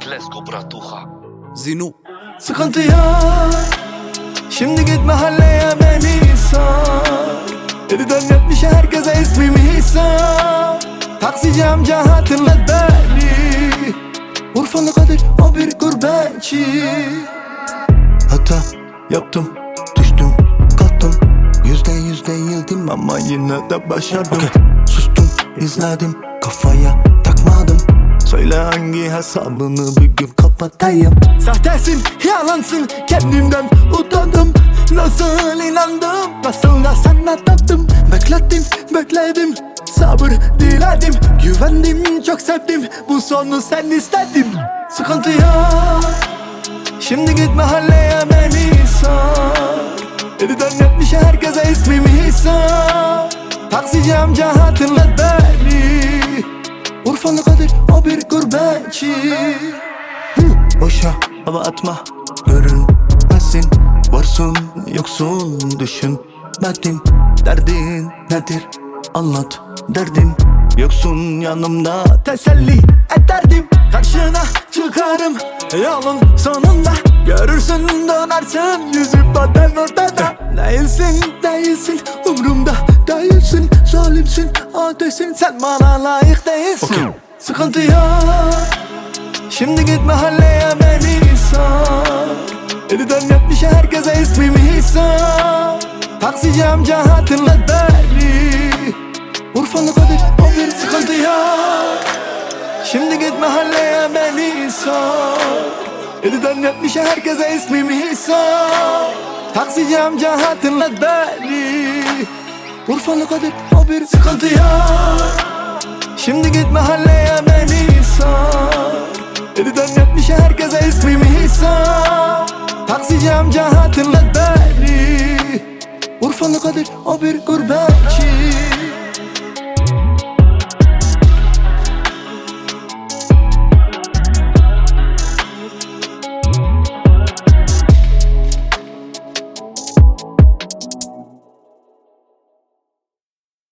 Let's go bratuha. Zinu. Sıkıntı yok, şimdi git mahalleye beni sor. Dediden yetmiş herkese ismimi sor. Taksici amca hatırlat beni. Urfalı Kadir o bir gurbetçi. Hata yaptım, düştüm, kalktım. %100 değildim ama yine de başardım. Sustum, izledim, kafaya takmadım. Söyle hangi hesabını bir gün kapatayım. Sahtesin, yalansın, kendimden utandım. Nasıl inandım, nasıl da sana taptım. Bekledim, sabır diledim. Güvendim, çok sevdim, bu sonu sen istedin. Sıkıntı yok, şimdi git mahalleye beni sor. Dediden yetmiş herkese ismimi sor. Taksici amca hatırlat beni. Urfalı Kadir o bir gurbetçi. Boşa hava atma, görünmesin. Varsın yoksun düşünmedim. Derdin nedir anlat derdim. Yoksun yanımda teselli ederdim. Karşına çıkarım yolun sonunda. Görürsün dönersin yüz ifaden ortada. Değilsin umrumda değilsin. Zalimsin ateşsin sen bana layık değilsin. Sıkıntı yok, şimdi git mahalleye beni sor. Dediden yetmiş herkese ismimi sor. Taksici amca hatırlat beni. Urfalı Kadir o bir sıkıntı yok, şimdi git mahalleye beni sor. Dediden yetmiş herkese ismimi sor. Taksici amca hatırlat beni. Urfalı Kadir o bir sıkıntı yok, şimdi git mahalleye beni sor. Dediden yetmiş herkese ismimi sor. Taksici amca hatırlat beni. Urfalı Kadir o bir gurbetçi.